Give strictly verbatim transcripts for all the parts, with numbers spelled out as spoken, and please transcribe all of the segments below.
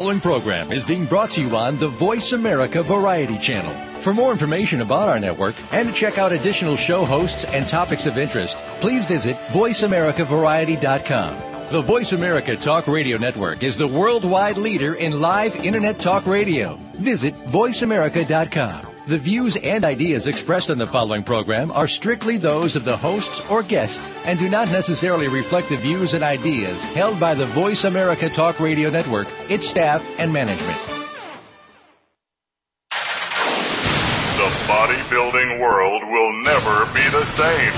following program is being brought to you on the Voice America Variety Channel. For more information about our network and to check out additional show hosts and topics of interest, please visit voice america variety dot com. The Voice America Talk Radio Network is the worldwide leader in live Internet talk radio. Visit voice america dot com. The views and ideas expressed on the following program are strictly those of the hosts or guests and do not necessarily reflect the views and ideas held by the Voice America Talk Radio Network, its staff, and management. The bodybuilding world will never be the same.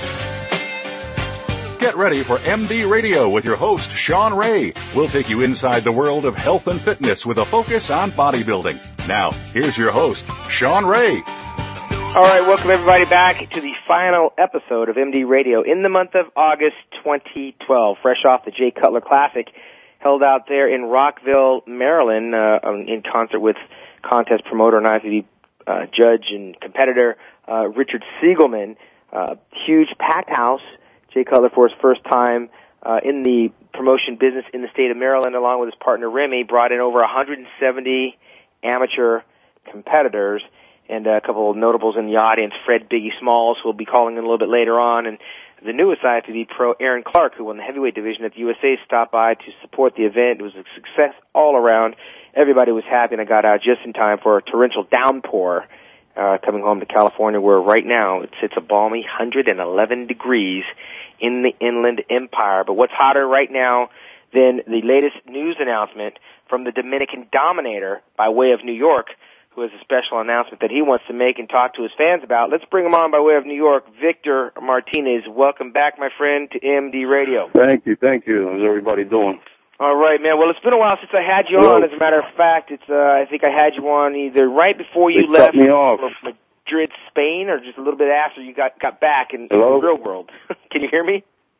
Get ready for M D Radio with your host, Sean Ray. We'll take you inside the world of health and fitness with a focus on bodybuilding. Now, here's your host, Sean Ray. All right, welcome everybody back to the final episode of M D Radio in the month of August twenty twelve, fresh off the Jay Cutler Classic, held out there in Rockville, Maryland, uh, in concert with contest promoter and I F B B uh, judge and competitor uh, Richard Siegelman. Uh, huge packed house. Jay Cutler, for his first time uh, in the promotion business in the state of Maryland, along with his partner Remy, brought in over one hundred seventy amateur competitors and a couple of notables in the audience. Fred Biggie Smalls, who will be calling in a little bit later on, and the newest I F B B pro, Aaron Clark, who won the heavyweight division at the U S A, stopped by to support the event. It was a success all around. Everybody was happy, and I got out just in time for a torrential downpour uh, coming home to California, where right now it sits a balmy one hundred eleven degrees in the Inland Empire. But what's hotter right now than the latest news announcement from the Dominican Dominator by way of New York, who has a special announcement that he wants to make and talk to his fans about. Let's bring him on by way of New York. Victor Martinez, welcome back, my friend, to M D Radio. Thank you, thank you. How's everybody doing? All right, man. Well, it's been a while since I had you Hello. on. As a matter of fact, it's uh, I think I had you on either right before you They left cut me off. Madrid, Spain, or just a little bit after you got, got back in, in the Hello? real world. Can you hear me?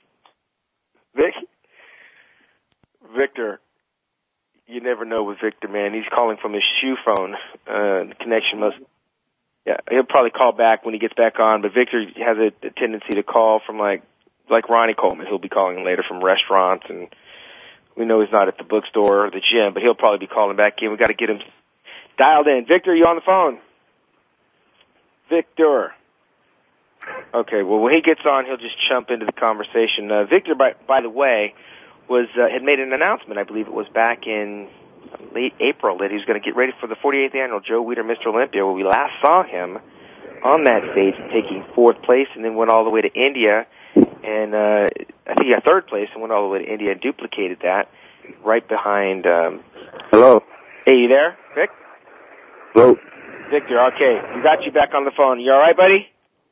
Vic? Victor. You never know with Victor, man. He's calling from his shoe phone. Uh, the connection must... Yeah, he'll probably call back when he gets back on, but Victor has a, a tendency to call from, like, like Ronnie Coleman. He'll be calling later from restaurants, and we know he's not at the bookstore or the gym, but he'll probably be calling back in. We've got to get him dialed in. Victor, you on the phone? Victor. Okay, well, when he gets on, he'll just jump into the conversation. Uh, Victor, by, by the way, was uh, had made an announcement, I believe it was back in late April, that he was going to get ready for the forty-eighth annual Joe Weider Mister Olympia, where we last saw him on that stage taking fourth place and then went all the way to India. And uh, I think he got third place and went all the way to India and duplicated that right behind... Um, Hello? Hey, you there, Vic? Hello? Victor, okay. We got you back on the phone. You all right, buddy?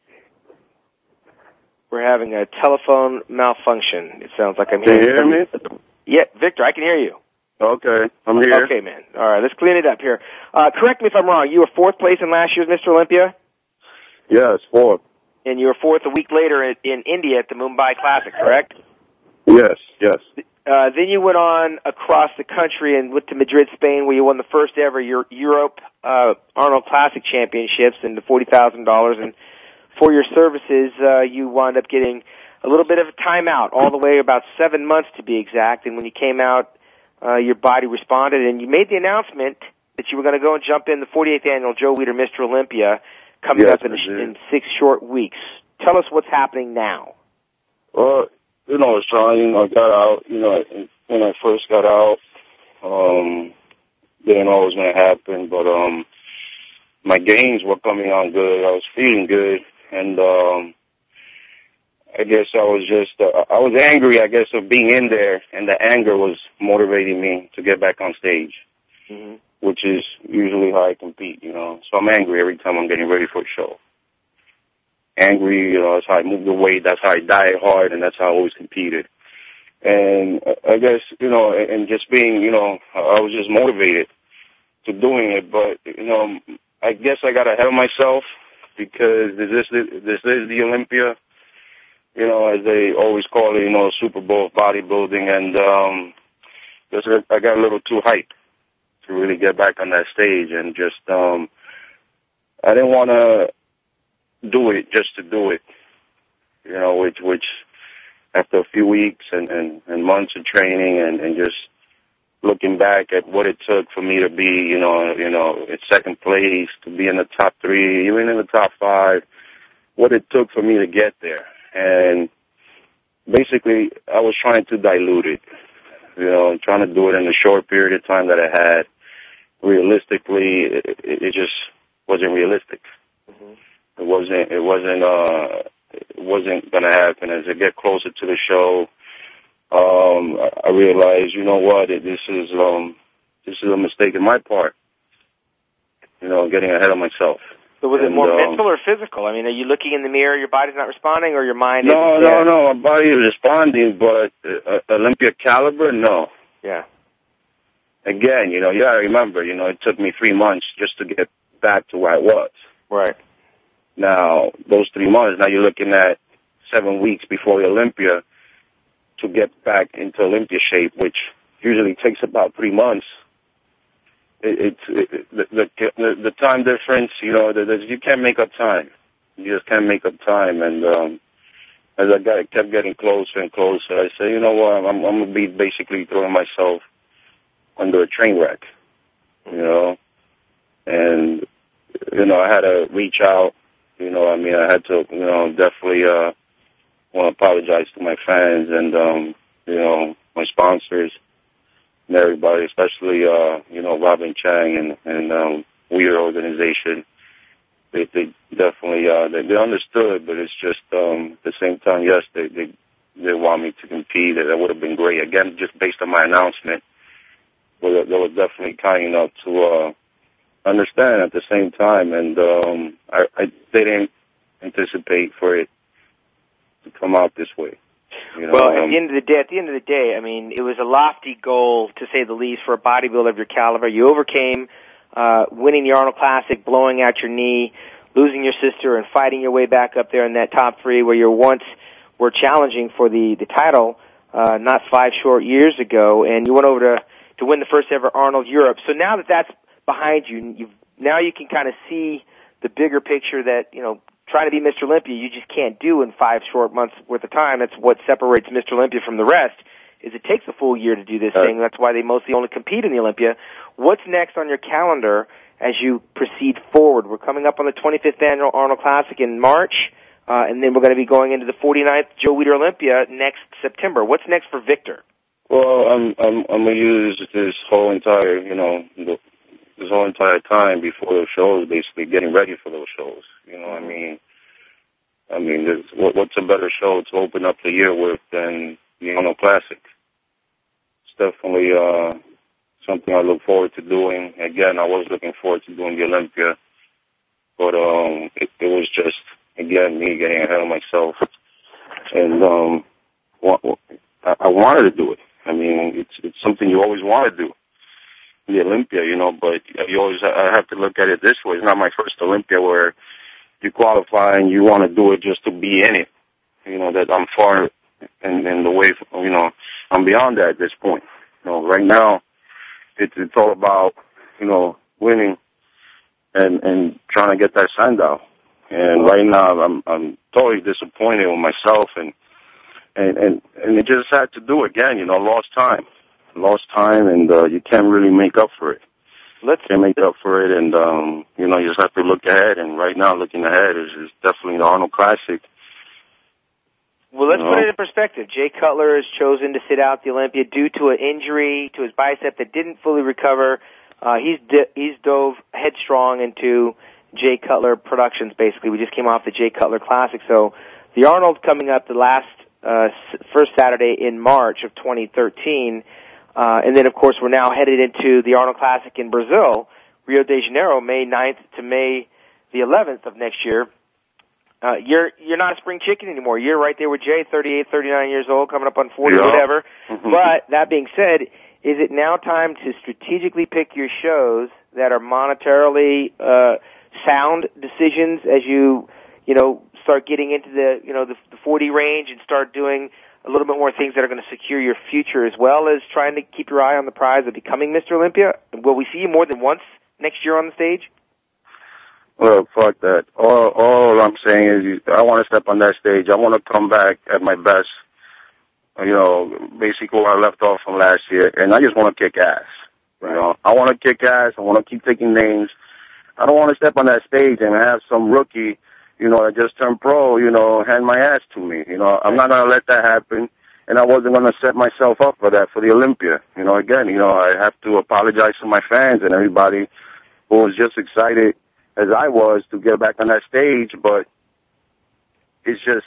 We're having a telephone malfunction. It sounds like I'm Can hearing... you hear me? Yeah, Victor, I can hear you. Okay, I'm here. Okay, man. All right, let's clean it up here. Uh, correct me if I'm wrong. You were fourth place in last year's Mister Olympia? Yes, fourth. And you were fourth a week later in, in India at the Mumbai Classic, correct? Yes, yes. Uh, then you went on across the country and went to Madrid, Spain, where you won the first ever Euro- Europe uh, Arnold Classic Championships and the forty thousand dollars. And for your services, uh, you wound up getting a little bit of a timeout, all the way about seven months to be exact. And when you came out, uh, your body responded, and you made the announcement that you were going to go and jump in the forty-eighth annual Joe Weider Mister Olympia coming Yes, up in, I did. in six short weeks. Tell us what's happening now. Well, you know, I was trying, I got out, you know, when I first got out, um, didn't know what was going to happen, but, um, my gains were coming on good. I was feeling good, and, um, I guess I was just, uh, I was angry, I guess, of being in there, and the anger was motivating me to get back on stage, Mm-hmm. which is usually how I compete, you know. So I'm angry every time I'm getting ready for a show. Angry, you know, that's how I move the weight, that's how I diet hard, and that's how I always competed. And I guess, you know, and just being, you know, I was just motivated to doing it, but, you know, I guess I got ahead of myself because this is, this is the Olympia, you know, as they always call it, you know, Super Bowl of bodybuilding, and um, just I got a little too hyped to really get back on that stage, and just um, I didn't want to do it just to do it, you know, which which after a few weeks and, and, and months of training and, and just looking back at what it took for me to be, you know, you know, in second place, to be in the top three, even in the top five, what it took for me to get there. And basically, I was trying to dilute it, you know, trying to do it in a short period of time that I had. Realistically, it, it just wasn't realistic. Mm-hmm. It wasn't, it wasn't, uh, it wasn't going to happen. As I get closer to the show, um, I realized, you know what, this is, um, this is a mistake on my part. You know, getting ahead of myself. So was it and, more um, mental or physical? I mean, are you looking in the mirror, your body's not responding, or your mind no, isn't No, no, no, my body is responding, but uh, Olympia caliber, no. Yeah. Again, you know, you gotta remember, you know, it took me three months just to get back to where I was. Right. Now, those three months, now you're looking at seven weeks before the Olympia to get back into Olympia shape, which usually takes about three months. It, it, it, the, the, the time difference, you know, the, the, you can't make up time. You just can't make up time. And um, as I got, kept getting closer and closer, I said, you know what, I'm, I'm going to be basically throwing myself under a train wreck, you know. And, you know, I had to reach out. You know, I mean, I had to, you know, definitely uh, want to apologize to my fans and, um, you know, my sponsors and everybody, especially, uh, you know, Robin Chang and, and um, Weir Organization. They, they definitely, uh, they, they understood, but it's just, um, at the same time, yes, they, they, they want me to compete. That would have been great. Again, just based on my announcement, they were definitely kind enough to, uh, understand at the same time, and um, I, I didn't anticipate for it to come out this way. You know, well, at um, the end of the day, at the end of the day, I mean, it was a lofty goal, to say the least, for a bodybuilder of your caliber. You overcame uh, winning the Arnold Classic, blowing out your knee, losing your sister, and fighting your way back up there in that top three where you once were challenging for the the title, uh, not five short years ago, and you went over to to win the first ever Arnold Europe. So now that that's behind you, you've, now you can kind of see the bigger picture that, you know, trying to be Mister Olympia, you just can't do in five short months worth of time. That's what separates Mister Olympia from the rest, is it takes a full year to do this uh, thing. That's why they mostly only compete in the Olympia. What's next on your calendar as you proceed forward? We're coming up on the twenty-fifth Annual Arnold Classic in March, uh, and then we're going to be going into the forty-ninth Joe Weider Olympia next September. What's next for Victor? Well, I'm I'm I'm gonna use this whole entire, you know, this whole entire time before those shows, basically getting ready for those shows. You know, mm-hmm. I mean, I mean, there's, what, what's a better show to open up the year with than the Arnold Classic? It's definitely uh, something I look forward to doing. Again, I was looking forward to doing the Olympia, but um, it, it was just, again, me getting ahead of myself, and um, I, I wanted to do it. I mean, it's it's something you always want to do, the Olympia, you know, but you always I have to look at it this way. It's not my first Olympia where you qualify and you want to do it just to be in it. You know, that I'm far in, in the way, you know, I'm beyond that at this point. You know, right now, it's, it's all about, you know, winning and, and trying to get that Sandow. And right now, I'm, I'm totally disappointed with myself, and, and, and, and it just had to do again, you know, lost time. Lost time, and uh, you can't really make up for it. Let's can't make up for it, and, um, you know, you just have to look ahead, and right now, looking ahead is, is definitely the Arnold Classic. Well, let's you put know? it in perspective. Jay Cutler has chosen to sit out the Olympia due to an injury to his bicep that didn't fully recover. Uh, he's di- he's dove headstrong into Jay Cutler Productions, basically. We just came off the Jay Cutler Classic. So the Arnold coming up the last uh, first Saturday in March of twenty thirteen. Uh, and then, of course, we're now headed into the Arnold Classic in Brazil, Rio de Janeiro, May ninth to May the eleventh of next year. Uh, you're you're not a spring chicken anymore. You're right there with Jay, thirty-eight, thirty-nine years old, coming up on forty, yeah. whatever. Mm-hmm. But that being said, is it now time to strategically pick your shows that are monetarily uh, sound decisions as you, you know, start getting into the, you know, the, the forty range and start doing a little bit more things that are going to secure your future, as well as trying to keep your eye on the prize of becoming Mister Olympia? Will we see you more than once next year on the stage? Well, fuck that. All, all I'm saying is you, I want to step on that stage. I want to come back at my best you know, basically where I left off from last year, and I just want to kick ass. Right. You know, I want to kick ass. I want to keep taking names. I don't want to step on that stage and have some rookie, you know, that just turned pro, you know, hand my ass to me. You know, I'm not going to let that happen, and I wasn't going to set myself up for that for the Olympia. You know, again, you know, I have to apologize to my fans and everybody who was just excited as I was to get back on that stage, but it's just,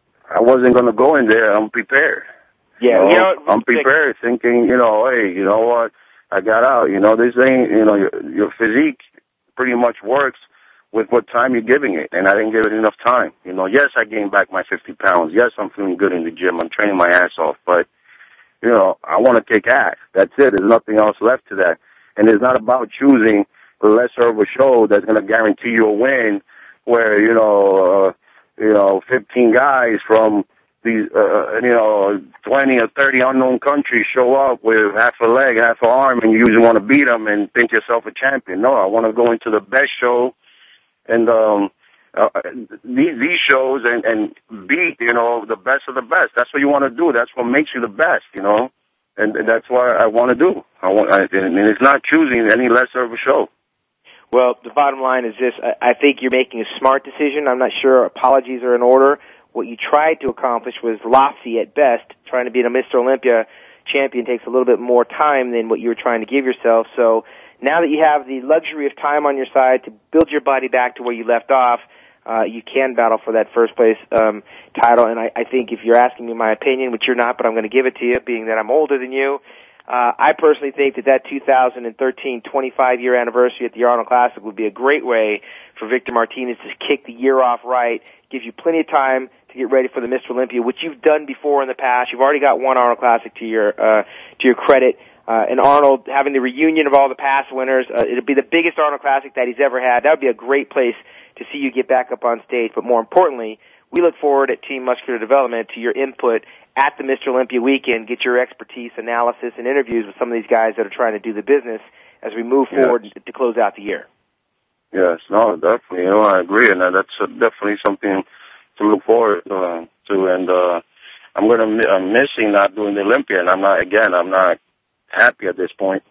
I wasn't going to go in there unprepared. Yeah, you know, you know, I'm prepared thinking, you know, hey, you know what, I got out. You know, this ain't, you know, your, your physique pretty much works with what time you're giving it, and I didn't give it enough time. You know, yes, I gained back my fifty pounds. Yes, I'm feeling good in the gym. I'm training my ass off, but, you know, I want to kick ass. That's it. There's nothing else left to that. And it's not about choosing the lesser of a show that's going to guarantee you a win where, you know, uh, you know, fifteen guys from these, uh, you know, twenty or thirty unknown countries show up with half a leg, half an arm, and you usually want to beat them and think yourself a champion. No, I want to go into the best show and um, uh, these, these shows and, and beat, you know, the best of the best. That's what you want to do. That's what makes you the best, you know, and, and that's what I want to do. I want, I, and it's not choosing any lesser of a show. Well, the bottom line is this. I think you're making a smart decision. I'm not sure apologies are in order. What you tried to accomplish was lofty at best. Trying to be a Mister Olympia champion takes a little bit more time than what you were trying to give yourself. So now that you have the luxury of time on your side to build your body back to where you left off, uh, you can battle for that first place um, title. And I, I think if you're asking me my opinion, which you're not, but I'm going to give it to you, being that I'm older than you, Uh, I personally think that that two thousand thirteen twenty-five year anniversary at the Arnold Classic would be a great way for Victor Martinez to kick the year off right, give you plenty of time to get ready for the Mister Olympia, which you've done before in the past. You've already got one Arnold Classic to your uh, to your credit. Uh, and Arnold having the reunion of all the past winners, uh, it'll be the biggest Arnold Classic that he's ever had. That would be a great place to see you get back up on stage. But more importantly, we look forward at Team Muscular Development to your input at the Mister Olympia weekend, get your expertise, analysis, and interviews with some of these guys that are trying to do the business as we move yes. forward to close out the year. Yes, no, definitely. You know, I agree, and that's uh, definitely something to look forward uh, to. And uh, I'm going to I'm missing not doing the Olympia, and I'm not. Again, I'm not happy at this point.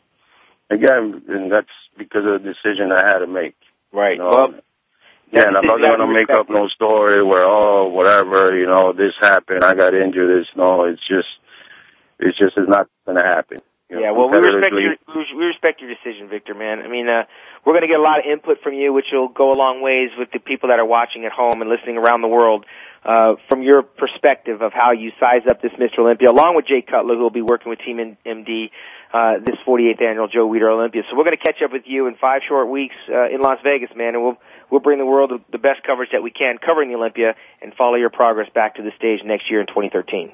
Again, and that's because of the decision I had to make. Right. You know? Well. Yeah, and I'm not going to make up no story where, oh, whatever, you know, this happened, I got injured, this, no, it's just, it's just, it's not going to happen. You yeah, know, well, we respect your, we respect your decision, Victor, man. I mean, uh, we're going to get a lot of input from you, which will go a long ways with the people that are watching at home and listening around the world, uh, from your perspective of how you size up this Mister Olympia, along with Jay Cutler, who will be working with Team M D, uh, this forty-eighth annual Joe Weider Olympia. So we're going to catch up with you in five short weeks, uh, in Las Vegas, man, and we'll, We'll bring the world the best coverage that we can covering the Olympia and follow your progress back to the stage next year in twenty thirteen.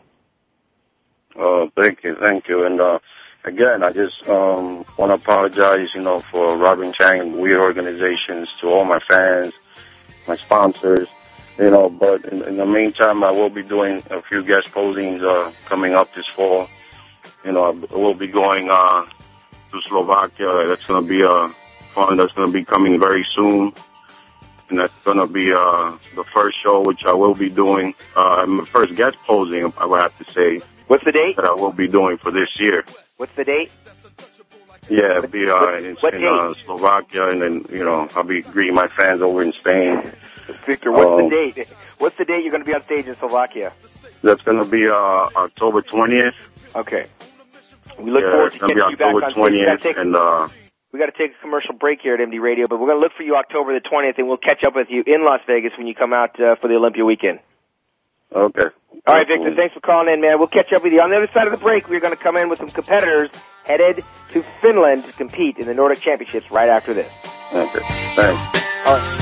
Oh, thank you, thank you. And uh, again, I just um, want to apologize, you know, for Robin Chang and Weird Organizations, to all my fans, my sponsors, you know. But in, in the meantime, I will be doing a few guest postings uh, coming up this fall. You know, I will be going uh, to Slovakia. That's going to be a fun. That's going to be coming very soon. And that's going to be uh, the first show, which I will be doing. Uh, my first guest posing, I would have to say. What's the date? That I will be doing for this year. What's the date? Yeah, it'll be uh, in, in uh, Slovakia, and then, you know, I'll be greeting my fans over in Spain. Victor, what's um, the date? What's the date you're going to be on stage in Slovakia? That's going to be uh, October twentieth. Okay. We look yeah, forward to getting you back on stage. twentieth, and uh, we got to take a commercial break here at M D Radio, but we're going to look for you October the twentieth, and we'll catch up with you in Las Vegas when you come out uh, for the Olympia weekend. Okay. All right, Victor, thanks for calling in, man. We'll catch up with you. On the other side of the break, we're going to come in with some competitors headed to Finland to compete in the Nordic Championships right after this. Okay. Thanks. All right.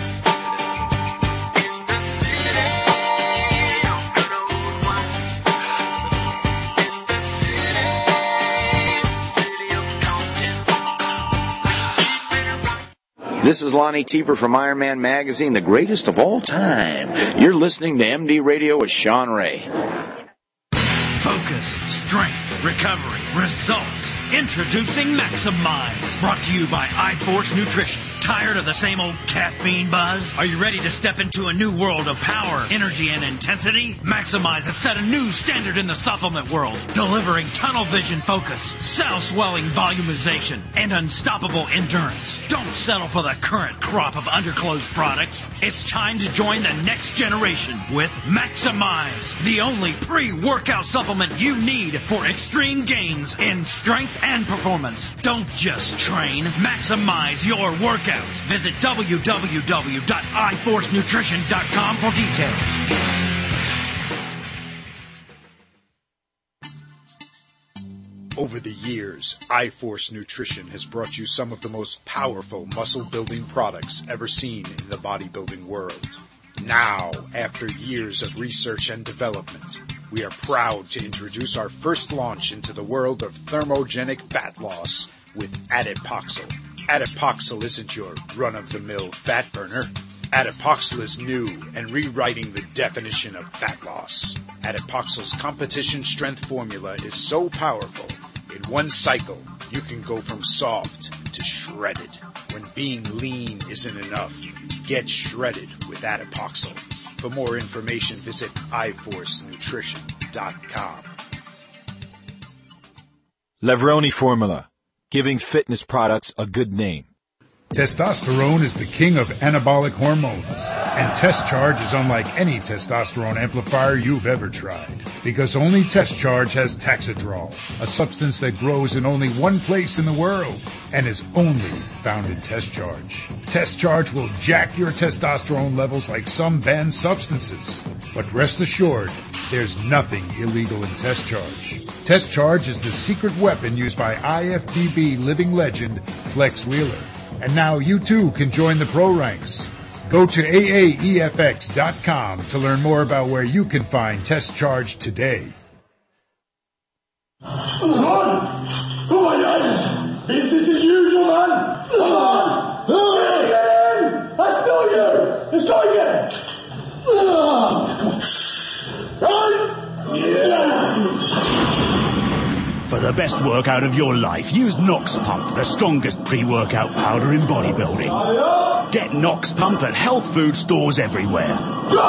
This is Lonnie Tieper from Iron Man Magazine, the greatest of all time. You're listening to M D Radio with Sean Ray. Focus, strength, recovery, results. Introducing Maximize, brought to you by iForce Nutrition. Tired of the same old caffeine buzz? Are you ready to step into a new world of power, energy, and intensity? Maximize has set a new standard in the supplement world, delivering tunnel vision focus, cell-swelling volumization, and unstoppable endurance. Don't settle for the current crop of underclothes products. It's time to join the next generation with Maximize, the only pre-workout supplement you need for extreme gains in strength and performance. Don't just train, maximize your workouts. Visit w w w dot i force nutrition dot com for details. Over the years, iForce Nutrition has brought you some of the most powerful muscle-building products ever seen in the bodybuilding world. Now, after years of research and development, we are proud to introduce our first launch into the world of thermogenic fat loss with Adipoxyl. Adipoxyl isn't your run-of-the-mill fat burner. Adipoxyl is new and rewriting the definition of fat loss. Adipoxyl's competition strength formula is so powerful, in one cycle, you can go from soft to shredded. When being lean isn't enough, get shredded with Adipoxyl. For more information, visit i force nutrition dot com. Levroni Formula, giving fitness products a good name. Testosterone is the king of anabolic hormones, and Test Charge is unlike any testosterone amplifier you've ever tried, because only Test Charge has Taxidrol, a substance that grows in only one place in the world and is only found in Test Charge. Test Charge will jack your testosterone levels like some banned substances, but rest assured, there's nothing illegal in Test Charge. Test Charge is the secret weapon used by I F B B living legend Flex Wheeler. And now you too can join the pro ranks. Go to A A E F X dot com to learn more about where you can find Test Charge today. Oh my God! Business as usual, man! Oh, again! I still you! Let's go again! Right? Yeah! For the best workout of your life, use Nox Pump, the strongest pre-workout powder in bodybuilding. Get Nox Pump at health food stores everywhere.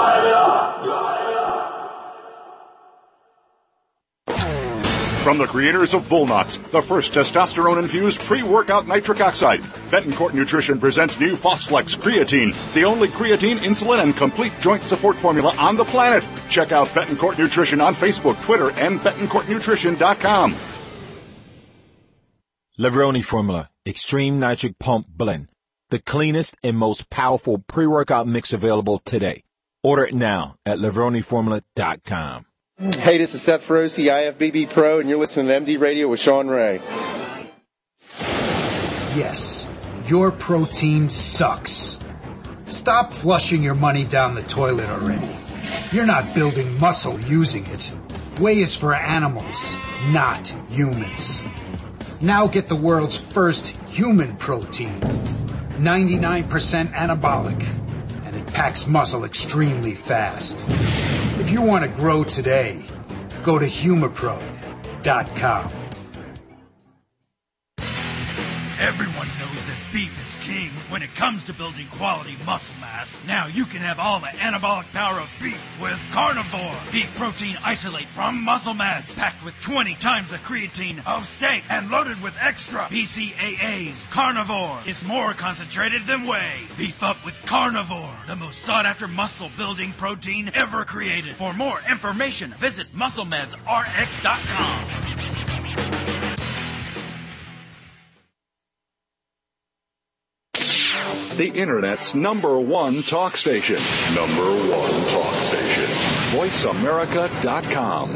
From the creators of Bullnox, the first testosterone-infused pre-workout nitric oxide, Betancourt Nutrition presents new Phosflex Creatine, the only creatine, insulin, and complete joint support formula on the planet. Check out Betancourt Nutrition on Facebook, Twitter, and betancourt nutrition dot com. Levroni Formula, Extreme Nitric Pump Blend, the cleanest and most powerful pre-workout mix available today. Order it now at levroni formula dot com. Hey, this is Seth Feroce, I F B B Pro, and you're listening to M D Radio with Sean Ray. Yes, your protein sucks. Stop flushing your money down the toilet already. You're not building muscle using it. Whey is for animals, not humans. Now get the world's first human protein. ninety-nine percent anabolic, and it packs muscle extremely fast. If you want to grow today, go to humapro dot com. Everyone knows that beef is king when it comes to building quality muscle mass. Now you can have all the anabolic power of beef with Carnivore. Beef protein isolate from Muscle Mads, packed with twenty times the creatine of steak and loaded with extra B C A As. Carnivore is more concentrated than whey. Beef up with Carnivore, the most sought-after muscle-building protein ever created. For more information, visit muscle meds R X dot com. The Internet's number one talk station. Number one talk station. voice america dot com.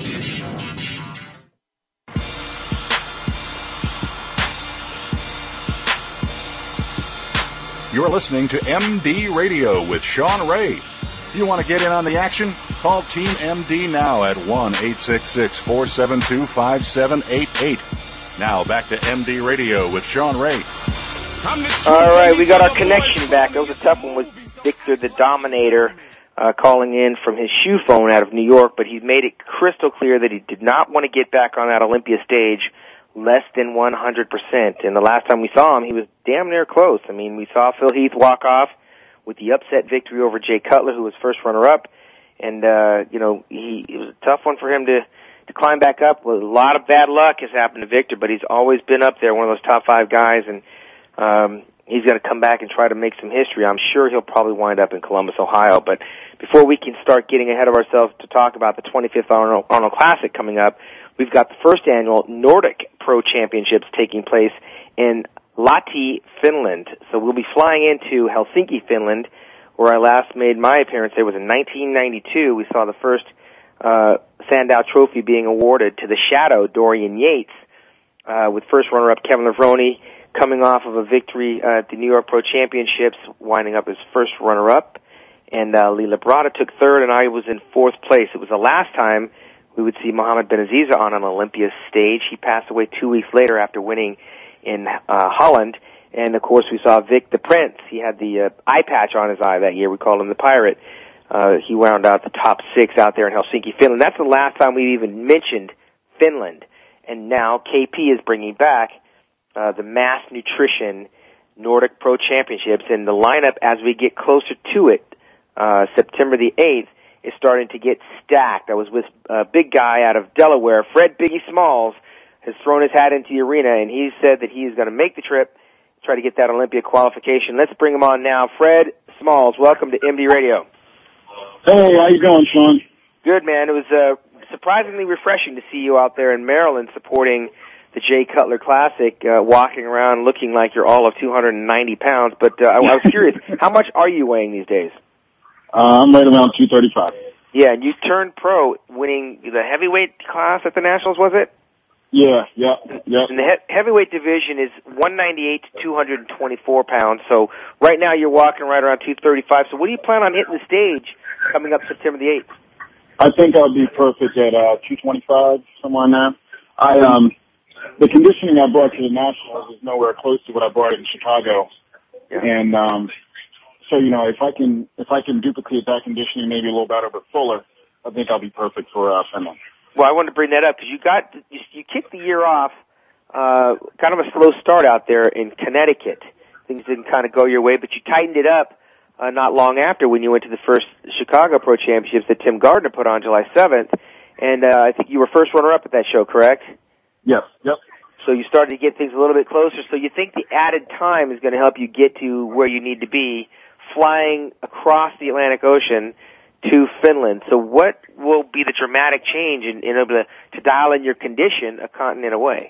You're listening to M D Radio with Sean Ray. If you want to get in on the action, call Team M D now at one eight six six, four seven two, five seven eight eight. Now back to M D Radio with Sean Ray. All right, we got our connection back. That was a tough one with Victor the Dominator uh, calling in from his shoe phone out of New York, but he's made it crystal clear that he did not want to get back on that Olympia stage less than one hundred percent. And the last time we saw him, he was damn near close. I mean, we saw Phil Heath walk off with the upset victory over Jay Cutler, who was first runner-up. And, uh, you know, he, it was a tough one for him to, to climb back up. Well, a lot of bad luck has happened to Victor, but he's always been up there, one of those top five guys, and um, he's going to come back and try to make some history. I'm sure he'll probably wind up in Columbus, Ohio. But before we can start getting ahead of ourselves to talk about the twenty-fifth Arnold, Arnold Classic coming up, we've got the first annual Nordic Pro Championships taking place in Lahti, Finland. So we'll be flying into Helsinki, Finland, where I last made my appearance. There was in nineteen ninety-two. We saw the first uh, Sandow Trophy being awarded to the Shadow, Dorian Yates, uh, with first runner-up Kevin Levrone coming off of a victory uh, at the New York Pro Championships, winding up as first runner-up. And uh, Lee Labrada took third, and I was in fourth place. It was the last time we would see Mohamed Benaziza on an Olympia stage. He passed away two weeks later after winning in uh, Holland. And, of course, we saw Vic the Prince. He had the uh, eye patch on his eye that year. We called him the Pirate. Uh, he wound out the top six out there in Helsinki, Finland. That's the last time we even mentioned Finland. And now K P is bringing back uh, the Mass Nutrition Nordic Pro Championships. And the lineup, as we get closer to it, uh, September the eighth, is starting to get stacked. I was with a big guy out of Delaware, Fred Biggie Smalls, has thrown his hat into the arena, and he said that he is going to make the trip, try to get that Olympia qualification. Let's bring him on now. Fred Smalls, welcome to M D Radio. Hey, how you doing, Sean? Good, man. It was uh, surprisingly refreshing to see you out there in Maryland supporting the Jay Cutler Classic, uh, walking around looking like you're all of two hundred ninety pounds. But uh, I was curious, how much are you weighing these days? Uh, I'm right around two thirty-five. Yeah, and you turned pro winning the heavyweight class at the Nationals, was it? Yeah, yeah, yeah. And the he- heavyweight division is one ninety-eight to two twenty-four pounds. So right now you're walking right around two thirty-five. So what do you plan on hitting the stage coming up September the eighth? I think I'll be perfect at uh, two twenty-five, somewhere in there. I um, the conditioning I brought to the Nationals is nowhere close to what I brought in Chicago, yeah. and um, so you know if I can if I can duplicate that conditioning maybe a little better but fuller, I think I'll be perfect for uh, Finland. Well, I wanted to bring that up because you got you, you kicked the year off, uh, kind of a slow start out there in Connecticut. Things didn't kind of go your way, but you tightened it up uh, not long after when you went to the first Chicago Pro Championships that Tim Gardner put on July seventh, and uh, I think you were first runner-up at that show, correct? Yes. Yep. So you started to get things a little bit closer. So you think the added time is going to help you get to where you need to be, flying across the Atlantic Ocean to Finland. So what will be the dramatic change in, in able to, to dial in your condition a continent away?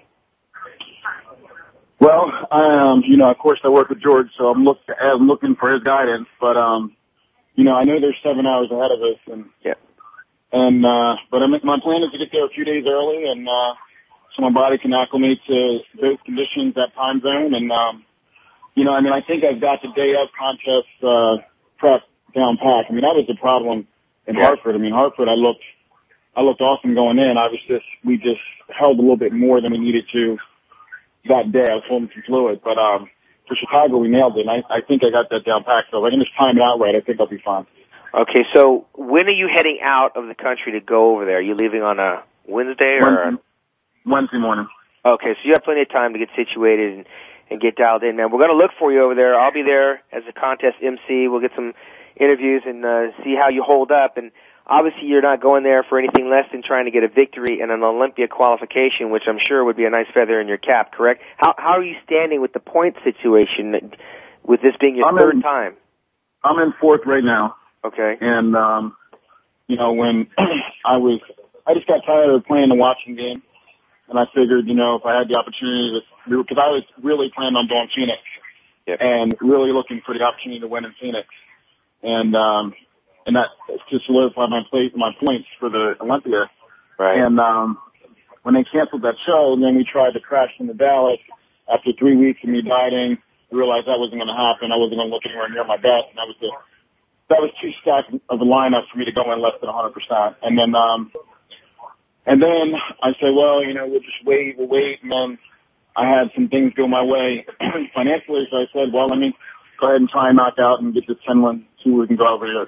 Well, um, you know, of course I work with George, so I'm, look, I'm looking for his guidance. But, um, you know, I know there's seven hours ahead of us. And, yeah. And, uh, but I'm, my plan is to get there a few days early and, uh, so my body can acclimate to those conditions, that time zone. And, um, you know, I mean, I think I've got the day of contest, uh, prep down pack. I mean, that was the problem in yeah. Hartford. I mean, Hartford, I looked, I looked awesome going in. I was just, we just held a little bit more than we needed to that day. I was holding some fluid, but, um, for Chicago, we nailed it. And I, I think I got that down pack. So if I can just time it out right, I think I'll be fine. Okay. So when are you heading out of the country to go over there? Are you leaving on a Wednesday or? Wednesday, Wednesday morning. Okay. So you have plenty of time to get situated and, and get dialed in, man. We're going to look for you over there. I'll be there as a contest M C. We'll get some interviews and uh, see how you hold up. And obviously you're not going there for anything less than trying to get a victory in an Olympia qualification, which I'm sure would be a nice feather in your cap, correct? How how are you standing with the point situation with this being your I'm third in, time? I'm in fourth right now. Okay. And, um, you know, when I was, I just got tired of playing the watching game. And I figured, you know, if I had the opportunity to, because I was really planning on doing Phoenix. Yep. And really looking for the opportunity to win in Phoenix. And, um, and that to solidify my place, my points for the Olympia. Right. And, um, when they canceled that show, and then we tried to crash into Dallas after three weeks of me dieting, I realized that wasn't going to happen. I wasn't going to look anywhere near my best. And that was the, that was too stacked of a lineup for me to go in less than one hundred percent. And then, um, and then I said, well, you know, we'll just wait, we'll wait. And then I had some things go my way financially. So I said, well, let me go ahead and try and knock out and get this ten one, see where we can go over here. So.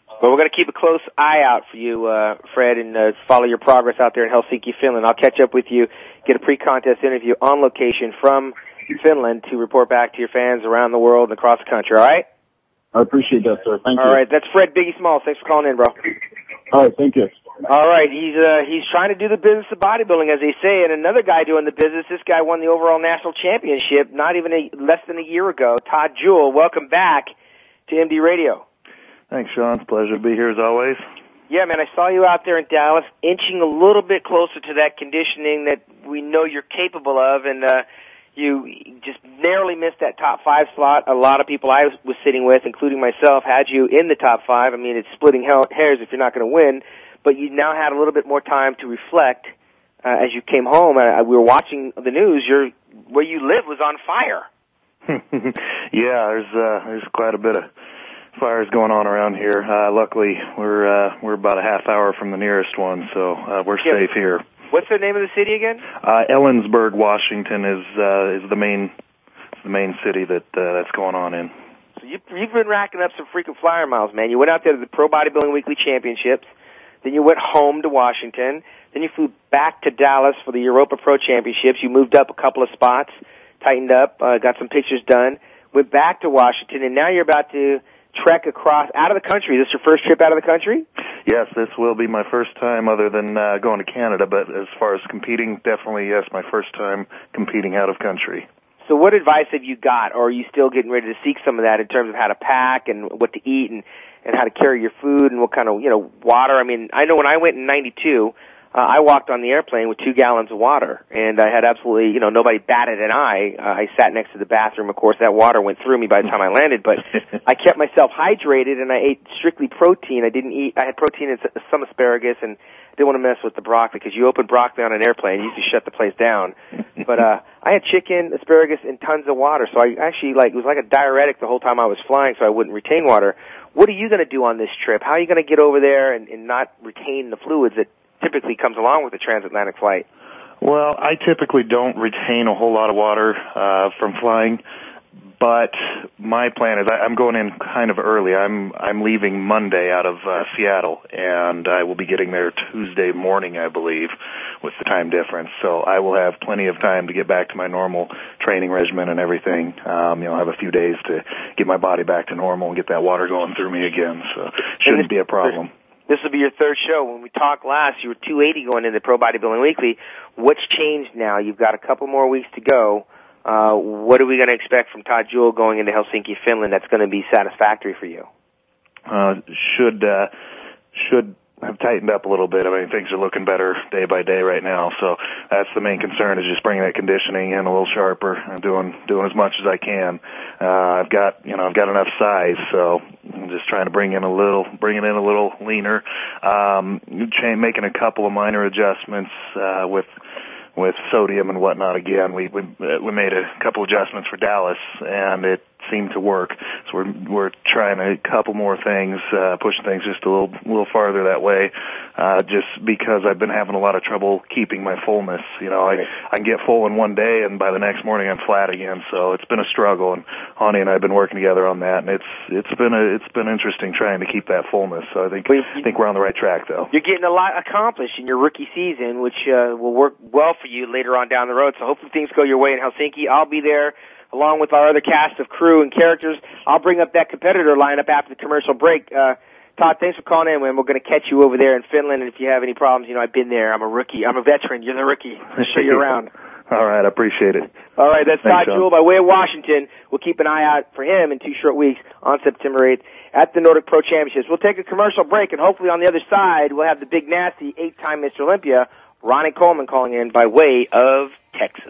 Well, we're going to keep a close eye out for you, uh, Fred, and uh, follow your progress out there in Helsinki, Finland. I'll catch up with you, get a pre-contest interview on location from Finland to report back to your fans around the world and across the country, all right? I appreciate that, sir. Thank all you. All right, that's Fred Biggie Smalls. Thanks for calling in, bro. All right, thank you. All right, he's uh, he's trying to do the business of bodybuilding, as they say, and another guy doing the business. This guy won the overall national championship not even a, less than a year ago. Todd Jewell, welcome back to M D Radio. Thanks, Sean. It's a pleasure to be here as always. Yeah, man, I saw you out there in Dallas, inching a little bit closer to that conditioning that we know you're capable of, and uh, you just narrowly missed that top five slot. A lot of people I was sitting with, including myself, had you in the top five. I mean, it's splitting hairs if you're not going to win, but you now had a little bit more time to reflect uh, as you came home. Uh, we were watching the news. You're, where you live was on fire. Yeah, there's uh, there's quite a bit of fires going on around here. Uh, luckily, we're uh, we're about a half hour from the nearest one, so uh, we're yeah. safe here. What's the name of the city again? Uh, Ellensburg, Washington is uh, is the main the main city that uh, that's going on in. So you, you've been racking up some freaking flyer miles, man. You went out there to the Pro Bodybuilding Weekly Championships, then you went home to Washington, then you flew back to Dallas for the Europa Pro Championships. You moved up a couple of spots, tightened up, uh, got some pictures done, went back to Washington, and now you're about to trek across out of the country. Is this your first trip out of the country? Yes, this will be my first time other than uh, going to Canada, but as far as competing, definitely, yes, my first time competing out of country. So what advice have you got, or are you still getting ready to seek some of that in terms of how to pack and what to eat and, and how to carry your food and what kind of, you know, water? I mean, I know when I went in ninety-two, uh, I walked on the airplane with two gallons of water, and I had absolutely, you know, nobody batted an eye. Uh, I sat next to the bathroom. Of course, that water went through me by the time I landed, but I kept myself hydrated, and I ate strictly protein. I didn't eat, I had protein and some asparagus, and I didn't want to mess with the broccoli, because you open broccoli on an airplane, you usually shut the place down. But uh, I had chicken, asparagus, and tons of water, so I actually, like, it was like a diuretic the whole time I was flying, so I wouldn't retain water. What are you going to do on this trip? How are you going to get over there and, and not retain the fluids that typically comes along with a transatlantic flight? Well, I typically don't retain a whole lot of water uh, from flying, but my plan is I, I'm going in kind of early. I'm I'm leaving Monday out of uh, Seattle, and I will be getting there Tuesday morning, I believe, with the time difference. So I will have plenty of time to get back to my normal training regimen and everything. Um, you know, I'll have a few days to get my body back to normal and get that water going through me again. So it shouldn't be a problem. This will be your third show. When we talked last, you were two eighty going into Pro Bodybuilding Weekly. What's changed now? You've got a couple more weeks to go. Uh, what are we going to expect from Todd Jewell going into Helsinki, Finland that's going to be satisfactory for you? Uh, should, uh, should have tightened up a little bit. I mean, things are looking better day by day right now. So that's the main concern, is just bringing that conditioning in a little sharper and doing, doing as much as I can. Uh, I've got, you know, I've got enough size, so I'm just trying to bring in a little, bring it in a little leaner. Um, making a couple of minor adjustments, uh, with, with sodium and whatnot. Again, we, we, we made a couple adjustments for Dallas, and it seemed to work. So we're, we're trying a couple more things, uh, pushing things just a little, little farther that way, uh, just because I've been having a lot of trouble keeping my fullness. You know, I, I can get full in one day, and by the next morning I'm flat again. So it's been a struggle, and Hani and I have been working together on that, and it's, it's been a, it's been interesting trying to keep that fullness. So I think, I think we're on the right track, though. You're getting a lot accomplished in your rookie season, which, uh, will work well for you later on down the road. So hopefully things go your way in Helsinki. I'll be there, along with our other cast of crew and characters. I'll bring up that competitor lineup after the commercial break. Uh, Todd, thanks for calling in, man. We're going to catch you over there in Finland, and if you have any problems, you know, I've been there. I'm a rookie. I'm a veteran. You're the rookie. I'll show you around. All right, I appreciate it. All right, that's Thanks, Todd Sean. Jewell by way of Washington. We'll keep an eye out for him in two short weeks on September eighth at the Nordic Pro Championships. We'll take a commercial break, and hopefully on the other side, we'll have the big nasty eight-time Mister Olympia, Ronnie Coleman, calling in by way of Texas.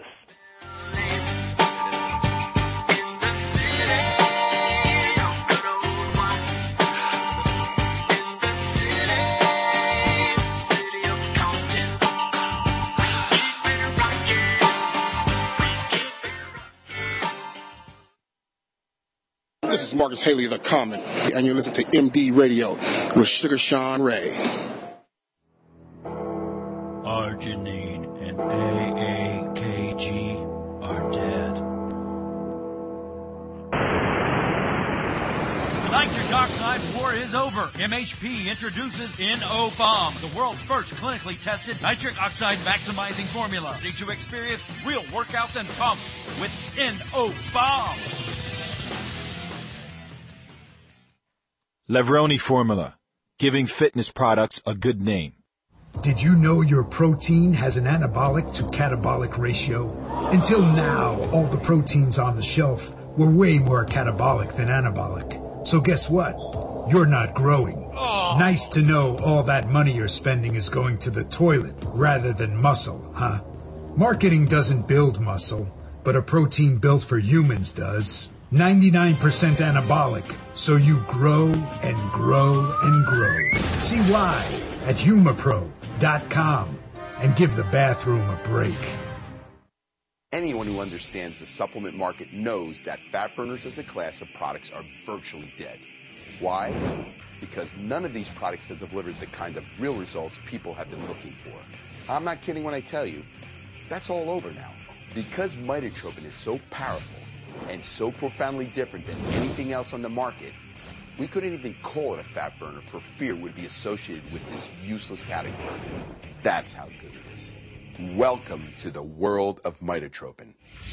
This is Marcus Haley, the Common, and you're listening to M D Radio with Sugar Sean Ray. Arginine and A A K G are dead. And I nitric oxide war is over. M H P introduces N O Bomb, the world's first clinically tested nitric oxide maximizing formula. Ready to experience real workouts and pumps with N O Bomb. Levroni Formula, giving fitness products a good name. Did you know your protein has an anabolic to catabolic ratio? Until now, all the proteins on the shelf were way more catabolic than anabolic. So guess what? You're not growing. Oh. Nice to know all that money you're spending is going to the toilet rather than muscle, huh? Marketing doesn't build muscle, but a protein built for humans does. ninety-nine percent anabolic, so you grow and grow and grow. See why at humapro dot com and give the bathroom a break. Anyone who understands the supplement market knows that fat burners as a class of products are virtually dead. Why? Because none of these products have delivered the kind of real results people have been looking for. I'm not kidding when I tell you, that's all over now. Because mitotropin is so powerful and so profoundly different than anything else on the market, we couldn't even call it a fat burner for fear it would be associated with this useless category. That's how good it is. Welcome to the world of mitotropin.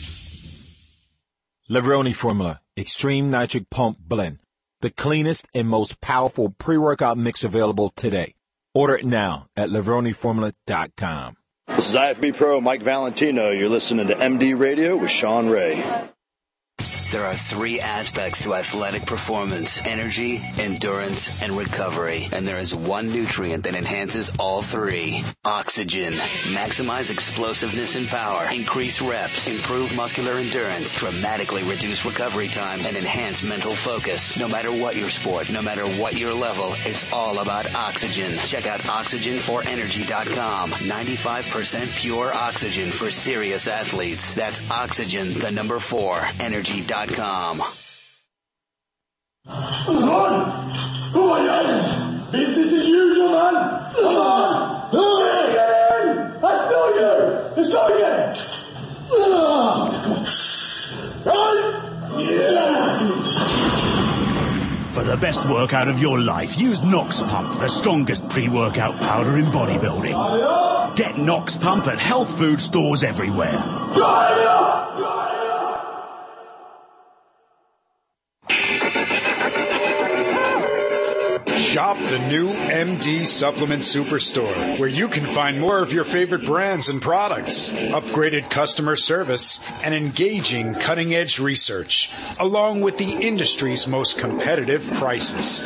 Levroni Formula, Extreme Nitric Pump Blend, the cleanest and most powerful pre-workout mix available today. Order it now at levroni formula dot com. This is I F B B Pro Mike Valentino. You're listening to M D Radio with Sean Ray. There are three aspects to athletic performance: energy, endurance, and recovery. And there is one nutrient that enhances all three: oxygen. Maximize explosiveness and power, increase reps, improve muscular endurance, dramatically reduce recovery times, and enhance mental focus. No matter what your sport, no matter what your level, it's all about oxygen. Check out oxygen for energy dot com. ninety-five percent pure oxygen for serious athletes. That's oxygen, the number four, energy dot com. Come on! Oh my God! Business as usual, man! Come on! Oh, get in! That's still you! Let's go again! Right? Yeah! For the best workout of your life, use Nox Pump, the strongest pre-workout powder in bodybuilding. Get Nox Pump at health food stores everywhere. Shop the new M D Supplement Superstore, where you can find more of your favorite brands and products, upgraded customer service, and engaging cutting-edge research, along with the industry's most competitive prices.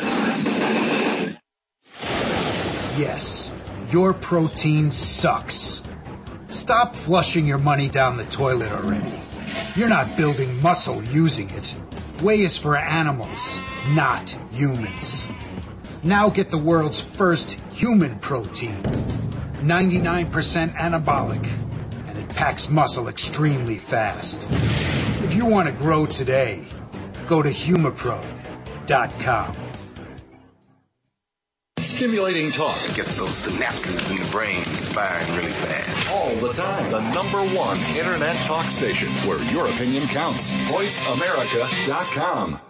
Yes, your protein sucks. Stop flushing your money down the toilet already. You're not building muscle using it. Whey is for animals, not humans. Now get the world's first human protein. ninety-nine percent anabolic, and it packs muscle extremely fast. If you want to grow today, go to humapro dot com. Stimulating talk gets those synapses in the brain firing really fast. All the time. The number one internet talk station where your opinion counts. voice america dot com.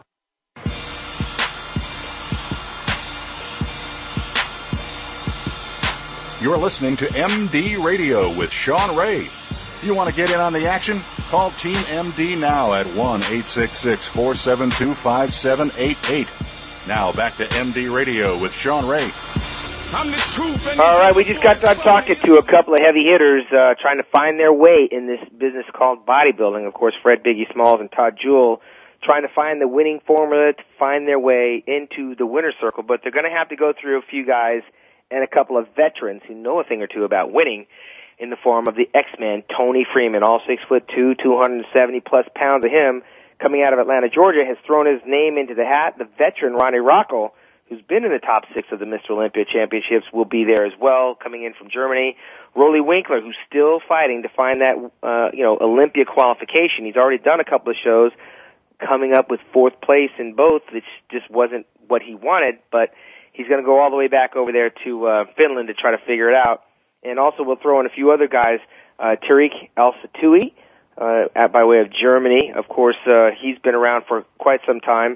You're listening to M D Radio with Sean Ray. You want to get in on the action? Call Team M D now at one eight six six, four seven two, five seven eight eight. Now back to M D Radio with Sean Ray. All right, we just got done talking to a couple of heavy hitters uh, trying to find their way in this business called bodybuilding. Of course, Fred Biggie Smalls and Todd Jewell trying to find the winning formula to find their way into the winner's circle. But they're going to have to go through a few guys and a couple of veterans who know a thing or two about winning, in the form of the X-Man, Tony Freeman, all six foot two, two hundred seventy plus pounds of him, coming out of Atlanta, Georgia, has thrown his name into the hat. The veteran, Ronnie Rockel, who's been in the top six of the Mister Olympia Championships, will be there as well, coming in from Germany. Rolly Winkler, who's still fighting to find that, uh, you know, Olympia qualification. He's already done a couple of shows, coming up with fourth place in both, which just wasn't what he wanted, but he's going to go all the way back over there to uh, Finland to try to figure it out. And also we'll throw in a few other guys, uh, Tariq Al-Satoui, uh, at, by way of Germany. Of course, uh, he's been around for quite some time.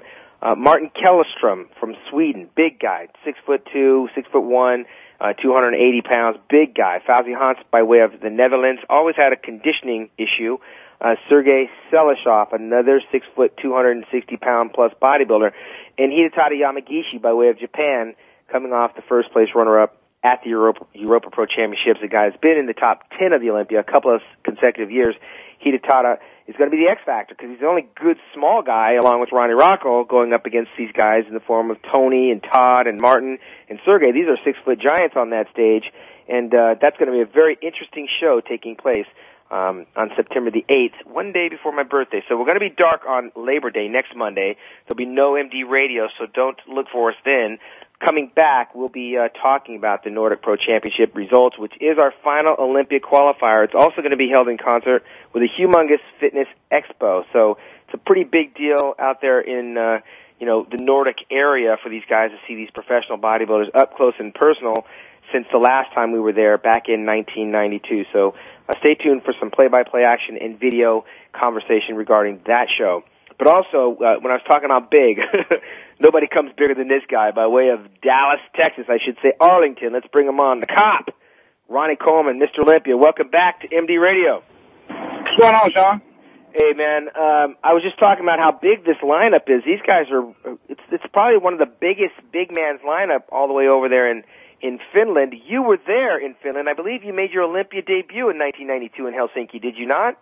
Uh, Martin Kellestrom from Sweden, big guy, six foot two, six foot one, uh, two hundred eighty pounds, big guy. Fauzi Hans by way of the Netherlands, always had a conditioning issue. Uh, Sergey Selishov, another six foot, two hundred sixty pound plus bodybuilder. And Hidetada Yamagishi by way of Japan, coming off the first place runner up at the Europa, Europa Pro Championships. The guy has been in the top ten of the Olympia a couple of consecutive years. Hidetada is going to be the X factor because he's the only good small guy, along with Ronnie Rocco, going up against these guys in the form of Tony and Todd and Martin and Sergey. These are six foot giants on that stage, and uh, that's going to be a very interesting show taking place um, on September the eighth, one day before my birthday. So we're going to be dark on Labor Day next Monday. There'll be no M D radio, so don't look for us then. Coming back, we'll be uh, talking about the Nordic Pro Championship results, which is our final Olympia qualifier. It's also going to be held in concert with a humongous fitness expo. So it's a pretty big deal out there in, uh, you know, the Nordic area for these guys to see these professional bodybuilders up close and personal since the last time we were there back in nineteen ninety-two. So uh, stay tuned for some play-by-play action and video conversation regarding that show. But also, uh, when I was talking about big, nobody comes bigger than this guy by way of Dallas, Texas. I should say Arlington. Let's bring him on. The Cop, Ronnie Coleman, Mister Olympia. Welcome back to M D Radio. What's going on, Sean? Hey, man. Um, I was just talking about how big this lineup is. These guys are, it's, it's probably one of the biggest big man's lineup all the way over there in, in Finland. You were there in Finland. I believe you made your Olympia debut in nineteen ninety-two in Helsinki, did you not?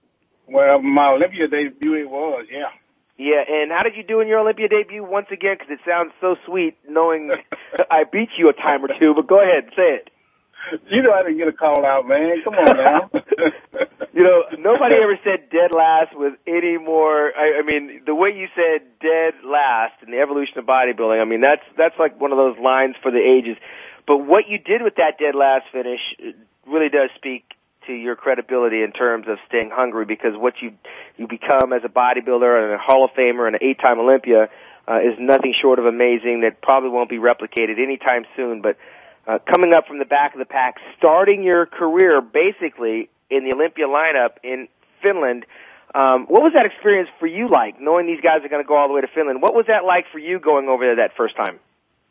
Well, my Olympia debut it was, yeah. Yeah, and how did you do in your Olympia debut once again? Because it sounds so sweet knowing I beat you a time or two, but go ahead, say it. You know I didn't get a call out, man. Come on now. You know, nobody ever said dead last with any more, I, I mean, the way you said dead last in the evolution of bodybuilding, I mean, that's, that's like one of those lines for the ages. But what you did with that dead last finish really does speak to your credibility in terms of staying hungry, because what you you become as a bodybuilder and a Hall of Famer and an eight-time Olympia uh, is nothing short of amazing. That probably won't be replicated anytime soon. But uh, coming up from the back of the pack, starting your career basically in the Olympia lineup in Finland, um, what was that experience for you like, knowing these guys are going to go all the way to Finland? What was that like for you going over there that first time?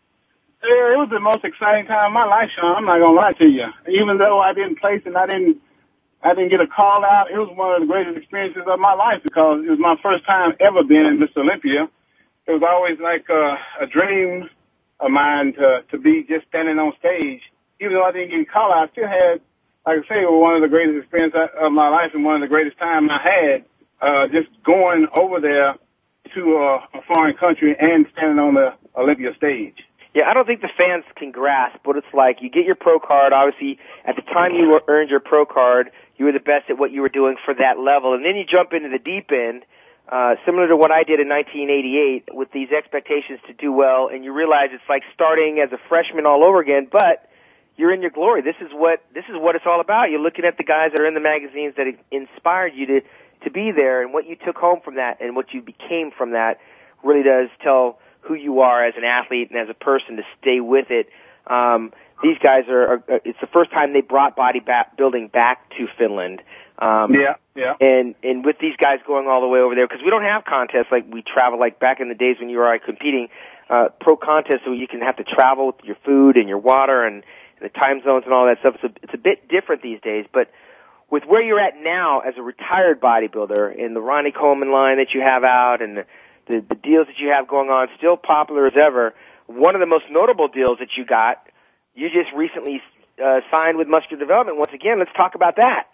Yeah, it was the most exciting time of my life, Sean. I'm not going to lie to you. Even though I didn't place and I didn't I didn't get a call out. It was one of the greatest experiences of my life because it was my first time ever being in Mister Olympia. It was always like a, a dream of mine to, to be just standing on stage. Even though I didn't get a call out, I still had, like I say, it was one of the greatest experiences of my life and one of the greatest times I had uh, just going over there to a, a foreign country and standing on the Olympia stage. Yeah, I don't think the fans can grasp what it's like. You get your pro card. Obviously, at the time you were, earned your pro card, you were the best at what you were doing for that level. And then you jump into the deep end, uh, similar to what I did in nineteen eighty-eight, with these expectations to do well, and you realize it's like starting as a freshman all over again, but you're in your glory. This is what this is what it's all about. You're looking at the guys that are in the magazines that inspired you to, to be there, and what you took home from that and what you became from that really does tell who you are as an athlete and as a person to stay with it. Um, these guys are, are, it's the first time they brought bodybuilding back to Finland. Um, yeah, yeah. And, and with these guys going all the way over there, because we don't have contests like we travel, like back in the days when you were competing, uh, pro contests where you can have to travel with your food and your water and, and the time zones and all that stuff. It's a, it's a bit different these days, but with where you're at now as a retired bodybuilder and the Ronnie Coleman line that you have out and the, The, the deals that you have going on, still popular as ever. One of the most notable deals that you got, you just recently uh, signed with Muscular Development. Once again, let's talk about that.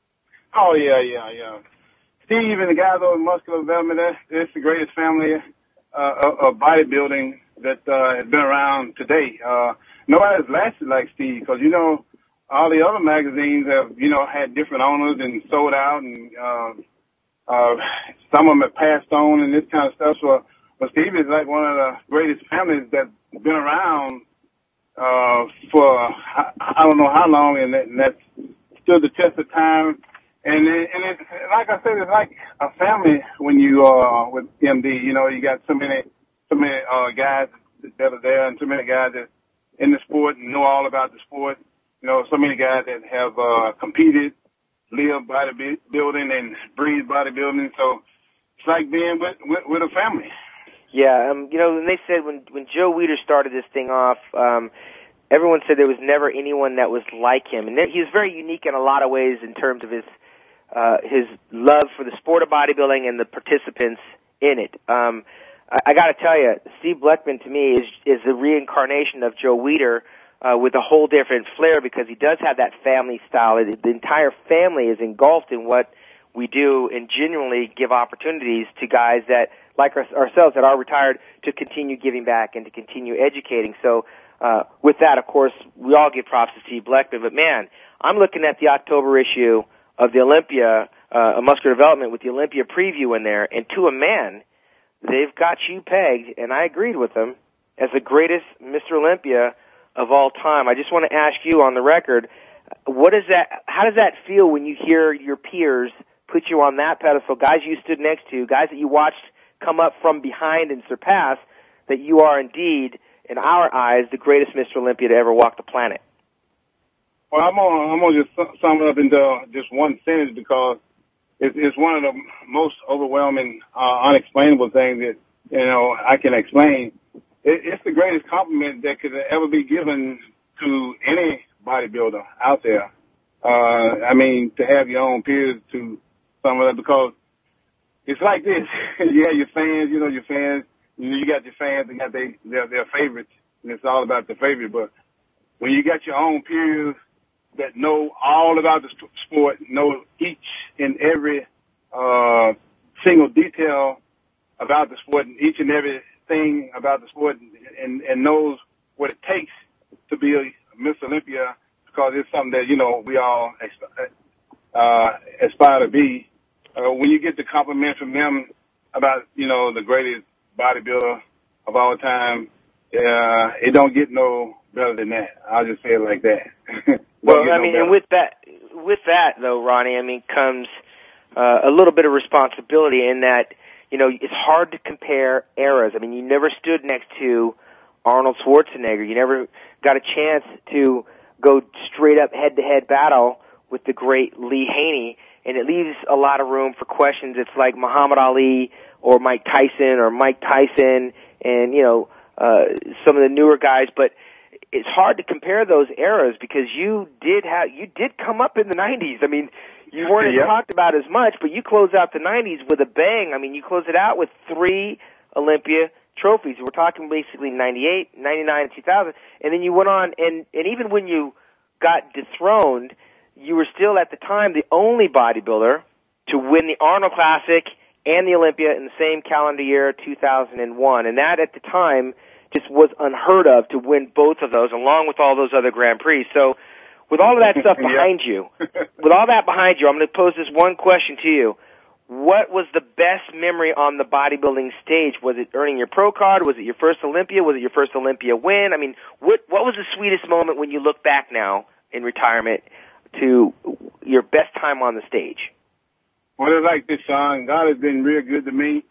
Oh, yeah, yeah, yeah. Steve and the guys over at Muscular Development, that's, that's the greatest family uh, of, of bodybuilding that uh, has been around today. Uh, nobody's lasted like Steve because, you know, all the other magazines have, you know, had different owners and sold out and uh Uh, some of them have passed on and this kind of stuff. So, but Steve is like one of the greatest families that's been around uh, for I, I don't know how long, and, that, and that's stood the test of time. And it, and it, like I said, it's like a family when you are uh, with M D. You know, you got so many, so many uh, guys that are there, and so many guys that in the sport and know all about the sport. You know, so many guys that have uh, competed, live bodybuilding and breathe bodybuilding, so it's like being with, with, with a family. Yeah, um, you know, when they said when when Joe Weider started this thing off, um, everyone said there was never anyone that was like him, and he was very unique in a lot of ways in terms of his uh, his love for the sport of bodybuilding and the participants in it. Um, I, I got to tell you, Steve Bleckman to me is is the reincarnation of Joe Weider uh, with a whole different flair because he does have that family style. It, the entire family is engulfed in what we do and genuinely give opportunities to guys that, like our, ourselves, that are retired to continue giving back and to continue educating. So uh, with that, of course, we all give props to Steve Bleckman. But, man, I'm looking at the October issue of the Olympia, uh, Muscular Development with the Olympia preview in there, and to a man, they've got you pegged, and I agreed with them, as the greatest Mister Olympia of all time. I just want to ask you on the record, what is that? How does that feel when you hear your peers put you on that pedestal, guys you stood next to, guys that you watched come up from behind and surpass, that you are indeed, in our eyes, the greatest Mister Olympia to ever walk the planet? Well, I'm gonna, I'm gonna just sum it up into just one sentence because it's, it's one of the most overwhelming, uh, unexplainable things that, you know, I can explain. It, it's the greatest compliment that could ever be given to any bodybuilder out there. Uh, I mean, to have your own peers to some of that, because it's like this. You have your fans, you know, your fans, you know, you got your fans and got they, their, their favorites, and it's all about the favorite. But when you got your own peers that know all about the sport, know each and every, uh, single detail about the sport and each and every thing about the sport and, and, and knows what it takes to be a Miss Olympia, because it's something that, you know, we all uh, aspire to be. Uh, when you get the compliment from them about, you know, the greatest bodybuilder of all time, uh, it don't get no better than that. I'll just say it like that. Well, I mean, no and with that, with that though, Ronnie, I mean, comes uh, a little bit of responsibility in that, you know, it's hard to compare eras. I mean, you never stood next to Arnold Schwarzenegger. You never got a chance to go straight up head-to-head battle with the great Lee Haney, and it leaves a lot of room for questions. It's like Muhammad Ali or Mike Tyson or Mike Tyson and, you know, uh, some of the newer guys, but it's hard to compare those eras because you did have, you did come up in the nineties. I mean, you weren't yep. talked about as much, but you closed out the nineties with a bang. I mean, you closed it out with three Olympia trophies. We're talking basically ninety-eight, ninety-nine, and two thousand. And then you went on, and, and even when you got dethroned, you were still at the time the only bodybuilder to win the Arnold Classic and the Olympia in the same calendar year, two thousand one. And that at the time just was unheard of, to win both of those along with all those other Grand Prix. So with all of that stuff behind you, with all that behind you, I'm going to pose this one question to you. What was the best memory on the bodybuilding stage? Was it earning your pro card? Was it your first Olympia? Was it your first Olympia win? I mean, what what was the sweetest moment when you look back now in retirement to your best time on the stage? Well, it's like this, Sean. God has been real good to me,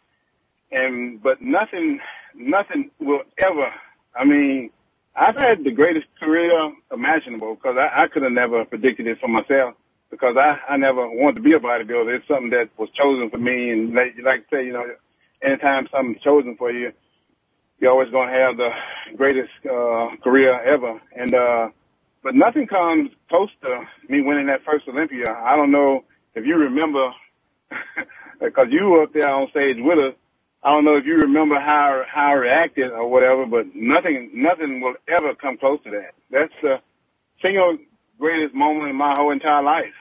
and but nothing, nothing will ever. I mean, I've had the greatest career imaginable because I, I could have never predicted it for myself. Because I, I never wanted to be a bodybuilder. It's something that was chosen for me. And like, like I say, you know, anytime something's chosen for you, you're always going to have the greatest uh, career ever. And uh, but nothing comes close to me winning that first Olympia. I don't know if you remember, because you were up there on stage with us. I don't know if you remember how how I reacted or whatever, but nothing nothing will ever come close to that. That's the single greatest moment in my whole entire life.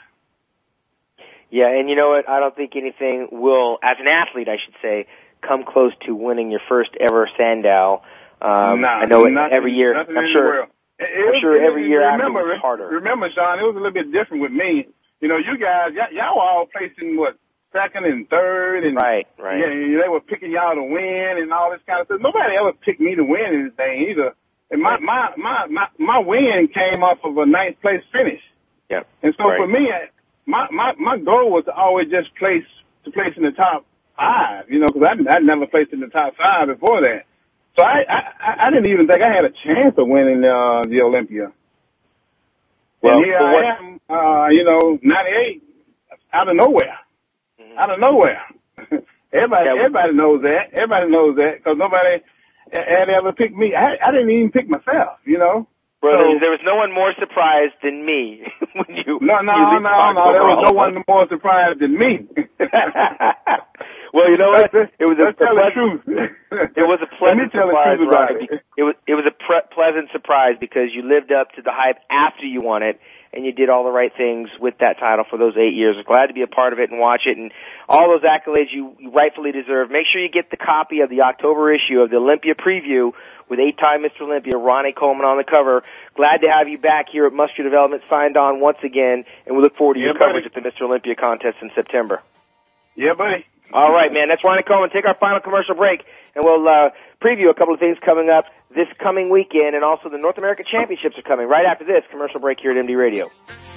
Yeah, and you know what? I don't think anything will, as an athlete, I should say, come close to winning your first ever Sandow. Um, nah, I know nothing, every year. I'm sure. It, it I'm was, sure every it, year remember, after was harder. Remember, Sean, it was a little bit different with me. You know, you guys, y- y'all were all placing what second and third, and right, right. Yeah, they were picking y'all to win and all this kind of stuff. Nobody ever picked me to win anything either. And my my my my, my win came off of a ninth place finish. Yep. And so right. for me, my, my, my goal was to always just place, to place in the top five, you know, because I, I'd never placed in the top five before that. So I, I, I didn't even think I had a chance of winning, uh, the Olympia. Well, and here I what, am, uh, you know, ninety-eight, out of nowhere. Mm-hmm. Out of nowhere. Everybody, yeah. everybody knows that. Everybody knows that because nobody had ever picked me. I, I didn't even pick myself, you know. Brother, so, there was no one more surprised than me when you. No, no, you no, no. There was no one more surprised than me. Well, you know what? It was a, Let's tell a the truth. It was a pleasant surprise, Ronnie. It. it was it was a pre- pleasant surprise because you lived up to the hype after you won it, and you did all the right things with that title for those eight years. Glad to be a part of it and watch it, and all those accolades you, you rightfully deserve. Make sure you get the copy of the October issue of the Olympia Preview with eight-time Mister Olympia, Ronnie Coleman, on the cover. Glad to have you back here at Muscular Development, signed on once again, and we look forward to yeah, your buddy. coverage at the Mister Olympia contest in September. Yeah, buddy. All right, man. That's Ronnie Coleman. Take our final commercial break, and we'll uh, preview a couple of things coming up this coming weekend, and also the North American Championships are coming right after this commercial break here at M D Radio.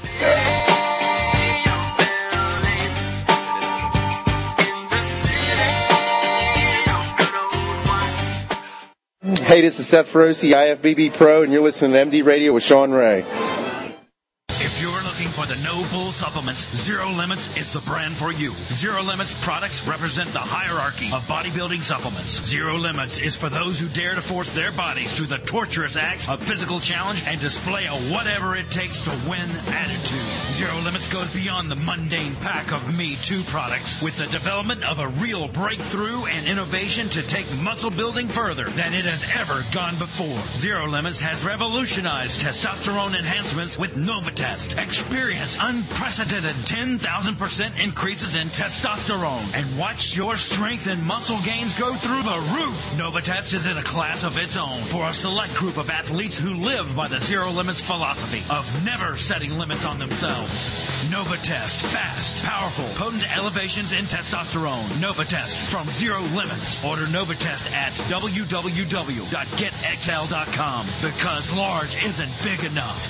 Hey, this is Seth Feroce, I F B B Pro, and you're listening to M D Radio with Sean Ray. If you're looking for the No Bull supplements, Zero Limits is the brand for you. Zero Limits products represent the hierarchy of bodybuilding supplements. Zero Limits is for those who dare to force their bodies through the torturous acts of physical challenge and display a whatever it takes to win attitude. Zero Limits goes beyond the mundane pack of Me Too products with the development of a real breakthrough and innovation to take muscle building further than it has ever gone before. Zero Limits has revolutionized testosterone enhancements with Novatest. Experience unprecedented ten thousand percent increases in testosterone and watch your strength and muscle gains go through the roof. Novatest is in a class of its own for a select group of athletes who live by the Zero Limits philosophy of never setting limits on themselves. Novatest. Fast, powerful, potent elevations in testosterone. Novatest from Zero Limits. Order Novatest at w w w dot get x l dot com because large isn't big enough.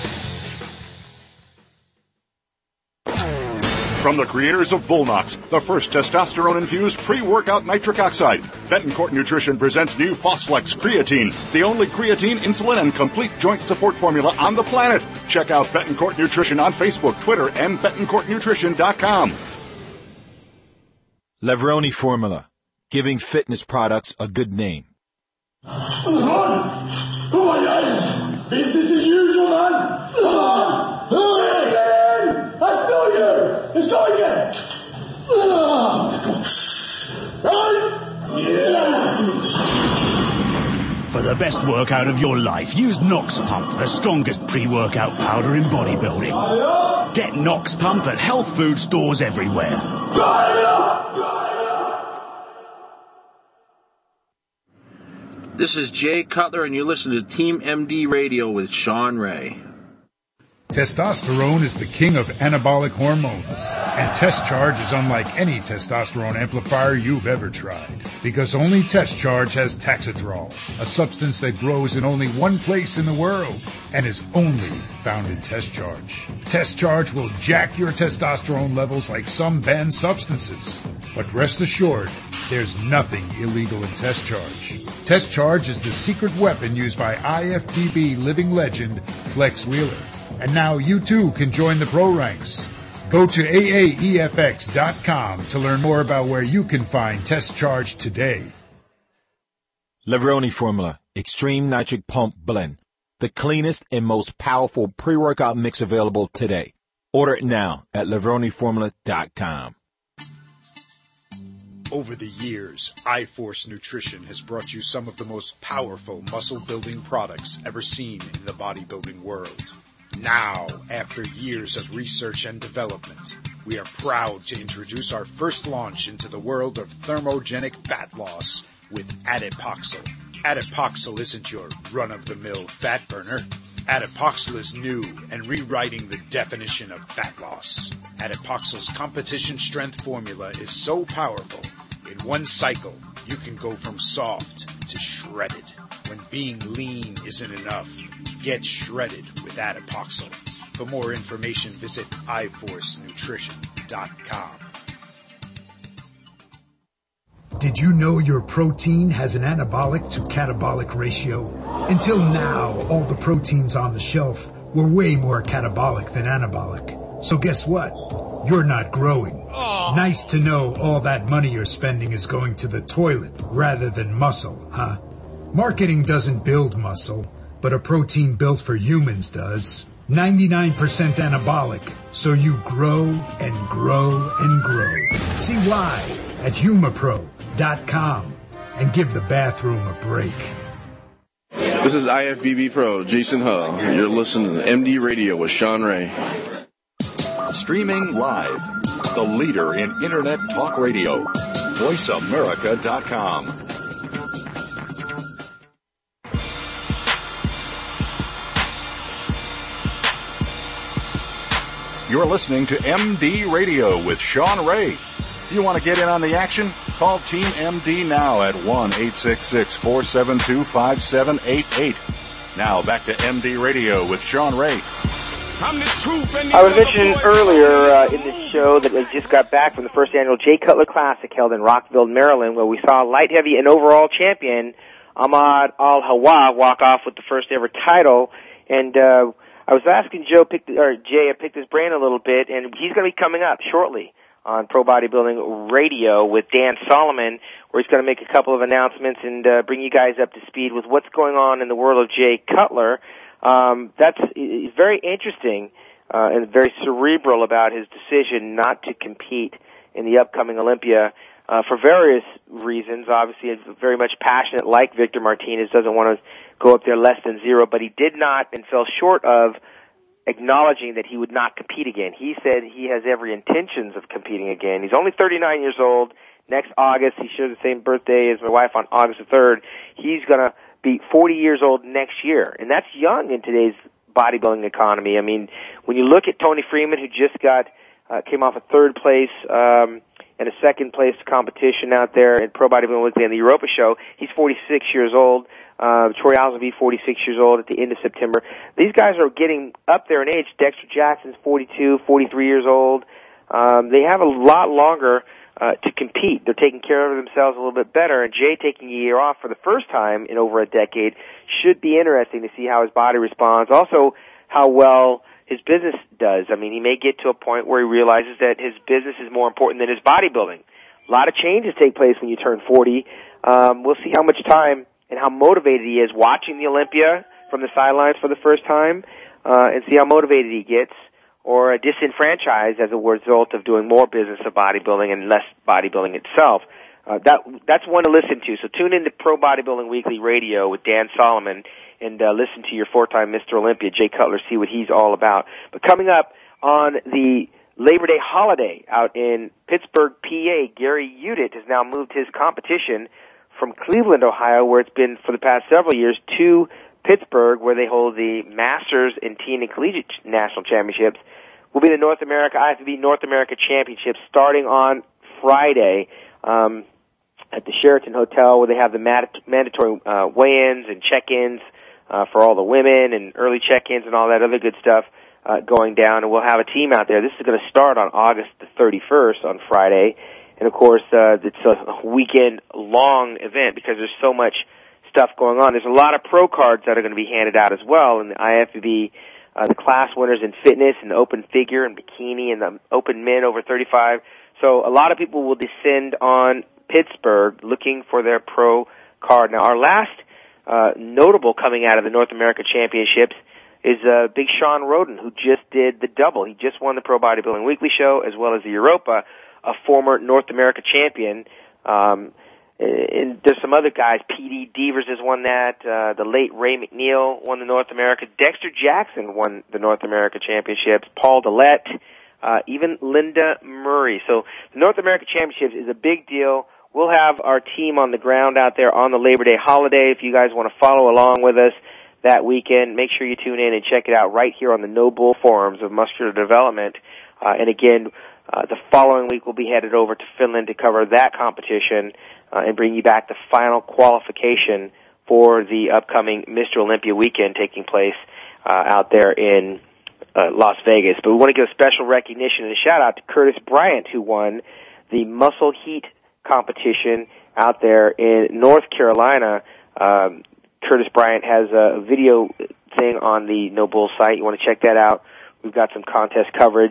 From the creators of Bullnox, the first testosterone-infused pre-workout nitric oxide, Betancourt Nutrition presents new Fosflex Creatine, the only creatine, insulin, and complete joint support formula on the planet. Check out Betancourt Nutrition on Facebook, Twitter, and betancourt nutrition dot com. Levroni Formula, giving fitness products a good name. Oh my God! Business as usual, man! I still you! Let's go again! For the best workout of your life, use Nox Pump, the strongest pre-workout powder in bodybuilding. Get Nox Pump at health food stores everywhere. This is Jay Cutler, and you listen to Team M D Radio with Sean Ray. Testosterone is the king of anabolic hormones, and Test Charge is unlike any testosterone amplifier you've ever tried, because only Test Charge has Taxidrol, a substance that grows in only one place in the world and is only found in Test Charge. Test Charge will jack your testosterone levels like some banned substances, but rest assured, there's nothing illegal in Test Charge. Test Charge is the secret weapon used by I F B B living legend Flex Wheeler. And now you too can join the pro ranks. Go to A A E F X dot com to learn more about where you can find Test Charge today. Levroni Formula, Extreme Nitric Pump Blend, the cleanest and most powerful pre-workout mix available today. Order it now at levroni formula dot com. Over the years, iForce Nutrition has brought you some of the most powerful muscle-building products ever seen in the bodybuilding world. Now, after years of research and development, we are proud to introduce our first launch into the world of thermogenic fat loss with Adipoxyl. Adipoxyl isn't your run-of-the-mill fat burner. Adipoxyl is new and rewriting the definition of fat loss. Adipoxyl's competition strength formula is so powerful, in one cycle, you can go from soft to shredded. When being lean isn't enough, get shredded with Adipoxyl. For more information, visit i force nutrition dot com. Did you know your protein has an anabolic to catabolic ratio? Until now, all the proteins on the shelf were way more catabolic than anabolic. So guess what? you're not growing. Nice to know all that money you're spending is going to the toilet rather than muscle, huh? Marketing doesn't build muscle, but a protein built for humans does. ninety-nine percent anabolic, so you grow and grow and grow. See why at humapro dot com and give the bathroom a break. This is I F B B Pro, Jason Hull. You're listening to M D Radio with Sean Ray. Streaming live, the leader in Internet talk radio, voice america dot com. You're listening to M D Radio with Sean Ray. If you want to get in on the action, call Team M D now at one eight six six, four seven two, five seven eight eight. Now back to M D Radio with Sean Ray. I was mentioning earlier uh, in this show that we just got back from the first annual Jay Cutler Classic held in Rockville, Maryland, where we saw light heavy and overall champion Ahmad Al-Hawa walk off with the first ever title. And uh, I was asking Joe, pick the, or Jay, I picked his brain a little bit, and he's going to be coming up shortly on Pro Bodybuilding Radio with Dan Solomon, where he's going to make a couple of announcements and uh, bring you guys up to speed with what's going on in the world of Jay Cutler. Um, that's he's very interesting uh, and very cerebral about his decision not to compete in the upcoming Olympia uh, for various reasons. Obviously, he's very much passionate, like Victor Martinez, doesn't want to go up there less than zero, but he did not and fell short of acknowledging that he would not compete again. He said he has every intentions of competing again. He's only thirty-nine years old. Next August, he shares the same birthday as my wife on August the third. He's going to be forty years old next year, and that's young in today's bodybuilding economy. I mean, when you look at Tony Freeman, who just got uh, came off a third place um, and a second place competition out there at Pro Bodybuilding Weekly and the Europa show, he's forty-six years old. Uh, Troy Alves will be forty-six years old at the end of September. These guys are getting up there in age. Dexter Jackson's forty-two, forty-three years old. Um, they have a lot longer Uh, to compete. They're taking care of themselves a little bit better, and Jay taking a year off for the first time in over a decade should be interesting to see how his body responds. Also, how well his business does. I mean, he may get to a point where he realizes that his business is more important than his bodybuilding. A lot of changes take place when you turn forty. Um, we'll see how much time and how motivated he is watching the Olympia from the sidelines for the first time, uh, and see how motivated he gets, or disenfranchised as a result of doing more business of bodybuilding and less bodybuilding itself. Uh, that that's one to listen to. So tune in to Pro Bodybuilding Weekly Radio with Dan Solomon and uh, listen to your four-time Mister Olympia, Jay Cutler, see what he's all about. But coming up on the Labor Day holiday out in Pittsburgh, P A, Gary Udit has now moved his competition from Cleveland, Ohio, where it's been for the past several years, to Pittsburgh, where they hold the Masters and Teen and Collegiate National Championships. Will be the North America I F B B North America Championships starting on Friday um, at the Sheraton Hotel, where they have the mat- mandatory uh, weigh-ins and check-ins uh, for all the women and early check-ins and all that other good stuff uh, going down. And we'll have a team out there. This is going to start on August the thirty-first on Friday. And, of course, uh, it's a weekend-long event because there's so much stuff going on. There's a lot of pro cards that are going to be handed out as well in the I F B B. Uh, the class winners in fitness and open figure and bikini and the open men over thirty-five. So a lot of people will descend on Pittsburgh looking for their pro card. Now, our last uh, notable coming out of the North America Championships is uh, Big Sean Roden, who just did the double. He just won the Pro Bodybuilding Weekly show as well as the Europa, a former North America champion. Um, And there's some other guys. P D Devers has won that. Uh, the late Ray McNeil won the North America. Dexter Jackson won the North America Championships. Paul Dillette, uh, even Linda Murray. So the North America Championships is a big deal. We'll have our team on the ground out there on the Labor Day holiday. If you guys want to follow along with us that weekend, make sure you tune in and check it out right here on the No Bull Forums of Muscular Development. Uh, and again, uh, the following week we'll be headed over to Finland to cover that competition. Uh, and bring you back the final qualification for the upcoming Mister Olympia weekend taking place uh, out there in uh, Las Vegas. But we want to give special recognition and a shout-out to Curtis Bryant, who won the Muscle Heat competition out there in North Carolina. Um, Curtis Bryant has a video thing on the No Bull site. You want to check that out. We've got some contest coverage.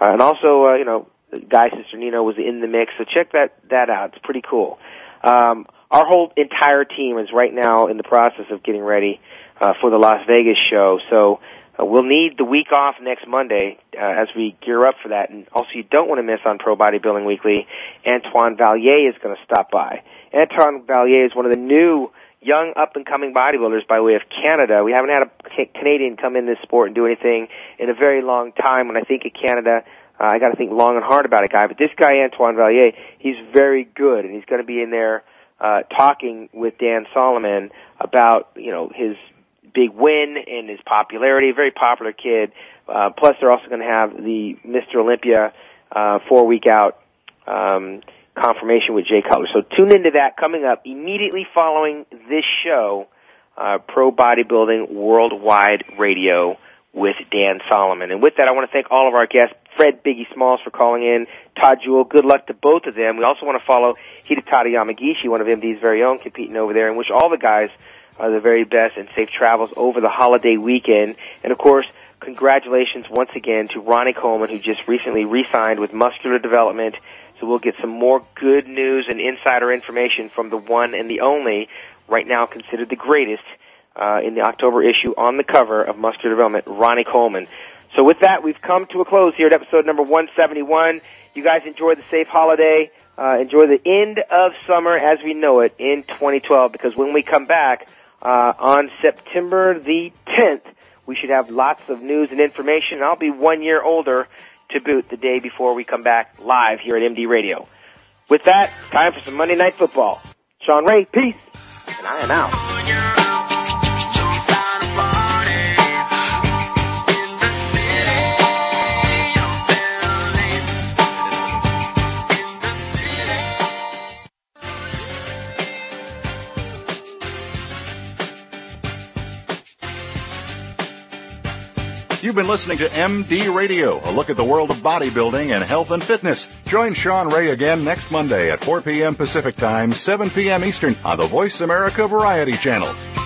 Uh, and also, uh, you know, Guy Cisternino was in the mix, so check that, that out. It's pretty cool. Um, our whole entire team is right now in the process of getting ready uh, for the Las Vegas show, so uh, we'll need the week off next Monday uh, as we gear up for that. And also, you don't want to miss on Pro Bodybuilding Weekly, Antoine Vallier is going to stop by. Antoine Vallier is one of the new young up-and-coming bodybuilders by way of Canada. We haven't had a Canadian come in this sport and do anything in a very long time. When I think of Canada, uh, I got to think long and hard about a guy. But this guy, Antoine Vallier, he's very good, and he's going to be in there uh, talking with Dan Solomon about, you know, his big win and his popularity. A very popular kid. Uh, plus, they're also going to have the Mister Olympia uh, four-week out um confirmation with Jay Cutler. So tune into that coming up immediately following this show, uh, Pro Bodybuilding Worldwide Radio with Dan Solomon. And with that, I want to thank all of our guests, Fred Biggie Smalls for calling in, Todd Jewell, good luck to both of them. We also want to follow Hidetada Yamagishi, one of M D's very own, competing over there, and wish all the guys uh, the very best and safe travels over the holiday weekend. And of course, congratulations once again to Ronnie Coleman, who just recently re-signed with Muscular Development. So we'll get some more good news and insider information from the one and the only, right now considered the greatest, uh, in the October issue on the cover of Muscular Development, Ronnie Coleman. So with that, we've come to a close here at episode number one seventy-one. You guys enjoy the safe holiday. Uh, enjoy the end of summer as we know it in twenty twelve, because when we come back uh, on September the tenth, we should have lots of news and information. I'll be one year older to boot the day before we come back live here at M D Radio. With that, time for some Monday Night Football. Sean Ray, peace, and I am out. You've been listening to M D Radio, a look at the world of bodybuilding and health and fitness. Join Sean Ray again next Monday at four p.m. Pacific Time, seven p.m. Eastern on the Voice America Variety Channel.